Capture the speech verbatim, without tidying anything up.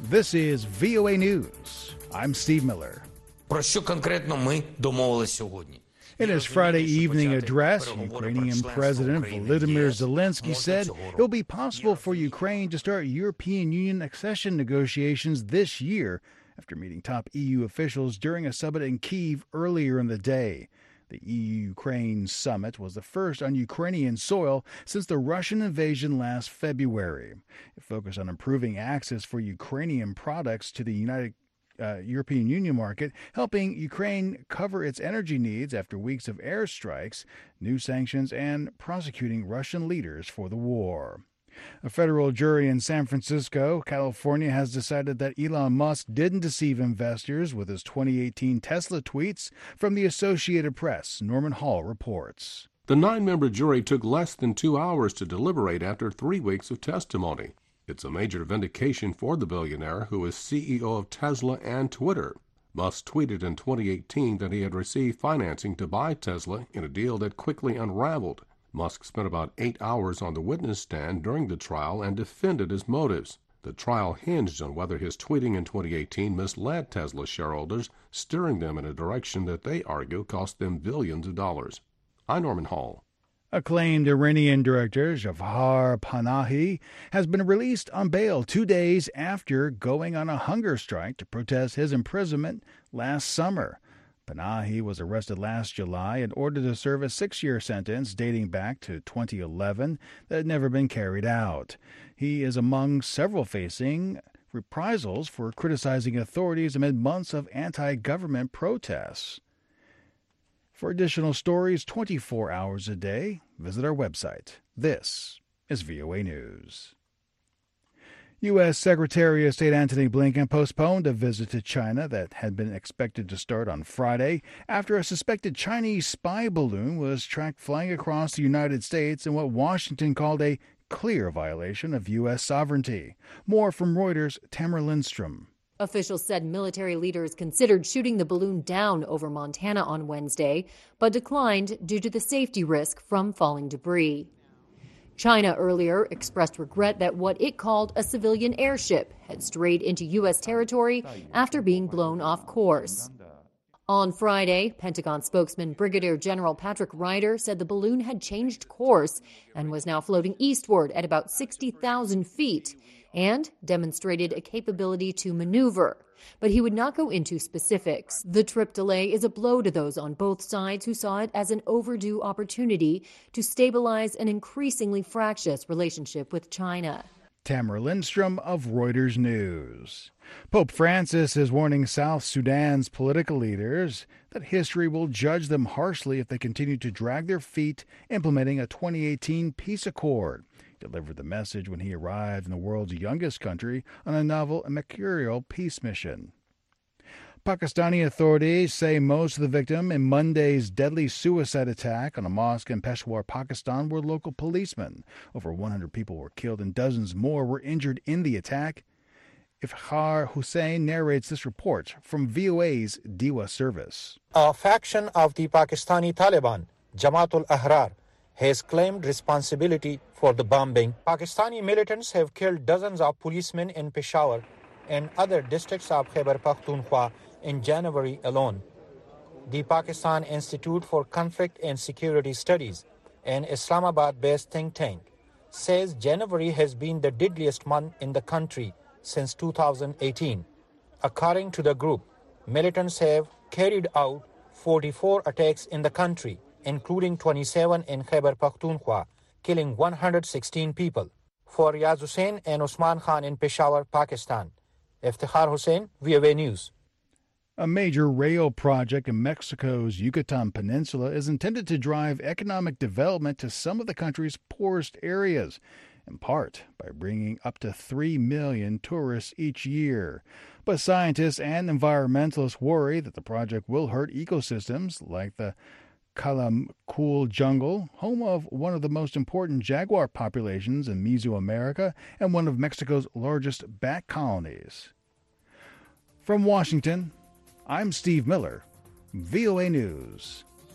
This is V O A News. I'm Steve Miller. Про що конкретно ми домовились сьогодні? In his Friday evening address, Ukrainian President Volodymyr Zelensky said it will be possible for Ukraine to start European Union accession negotiations this year after meeting top E U officials during a summit in Kyiv earlier in the day. The E U-Ukraine summit was the first on Ukrainian soil since the Russian invasion last February. It focused on improving access for Ukrainian products to the United Uh, European Union market, helping Ukraine cover its energy needs after weeks of airstrikes, new sanctions, and prosecuting Russian leaders for the war. A federal jury in San Francisco, California, has decided that Elon Musk didn't deceive investors with his twenty eighteen Tesla tweets. From the Associated Press, Norman Hall reports. The nine-member jury took less than two hours to deliberate after three weeks of testimony. It's a major vindication for the billionaire, who is C E O of Tesla and Twitter. Musk tweeted in twenty eighteen that he had received financing to buy Tesla in a deal that quickly unraveled. Musk spent about eight hours on the witness stand during the trial and defended his motives. The trial hinged on whether his tweeting in twenty eighteen misled Tesla shareholders, steering them in a direction that they argue cost them billions of dollars. I'm Norman Hall. Acclaimed Iranian director Jafar Panahi has been released on bail two days after going on a hunger strike to protest his imprisonment last summer. Panahi was arrested last July and ordered to serve a six-year sentence dating back to twenty eleven that had never been carried out. He is among several facing reprisals for criticizing authorities amid months of anti-government protests. For additional stories twenty-four hours a day, visit our website. This is V O A News. U S. Secretary of State Antony Blinken postponed a visit to China that had been expected to start on Friday after a suspected Chinese spy balloon was tracked flying across the United States in what Washington called a clear violation of U S sovereignty. More from Reuters' Tamara Lindstrom. Officials said military leaders considered shooting the balloon down over Montana on Wednesday, but declined due to the safety risk from falling debris. China earlier expressed regret that what it called a civilian airship had strayed into U S territory after being blown off course. On Friday, Pentagon spokesman Brigadier General Patrick Ryder said the balloon had changed course and was now floating eastward at about sixty thousand feet and demonstrated a capability to maneuver. But he would not go into specifics. The trip delay is a blow to those on both sides who saw it as an overdue opportunity to stabilize an increasingly fractious relationship with China. Tamara Lindstrom of Reuters News. Pope Francis is warning South Sudan's political leaders that history will judge them harshly if they continue to drag their feet implementing a twenty eighteen peace accord. He delivered the message when he arrived in the world's youngest country on a novel and mercurial peace mission. Pakistani authorities say most of the victims in Monday's deadly suicide attack on a mosque in Peshawar, Pakistan, were local policemen. Over one hundred people were killed and dozens more were injured in the attack. Iftikhar Hussain narrates this report from V O A's Diwa service. A faction of the Pakistani Taliban, Jamaat ul-Ahrar, has claimed responsibility for the bombing. Pakistani militants have killed dozens of policemen in Peshawar and other districts of Khyber Pakhtunkhwa in January alone. The Pakistan Institute for Conflict and Security Studies, an Islamabad-based think tank, says January has been the deadliest month in the country since two thousand eighteen. According to the group, militants have carried out forty-four attacks in the country, including twenty-seven in Khyber Pakhtunkhwa, killing one hundred sixteen people. For Riaz Hussain and Usman Khan in Peshawar, Pakistan, Iftikhar Hussain, V O A News. A major rail project in Mexico's Yucatan Peninsula is intended to drive economic development to some of the country's poorest areas, in part by bringing up to three million tourists each year. But scientists and environmentalists worry that the project will hurt ecosystems like the Calakmul jungle, home of one of the most important jaguar populations in Mesoamerica and one of Mexico's largest bat colonies. From Washington, I'm Steve Miller, V O A News.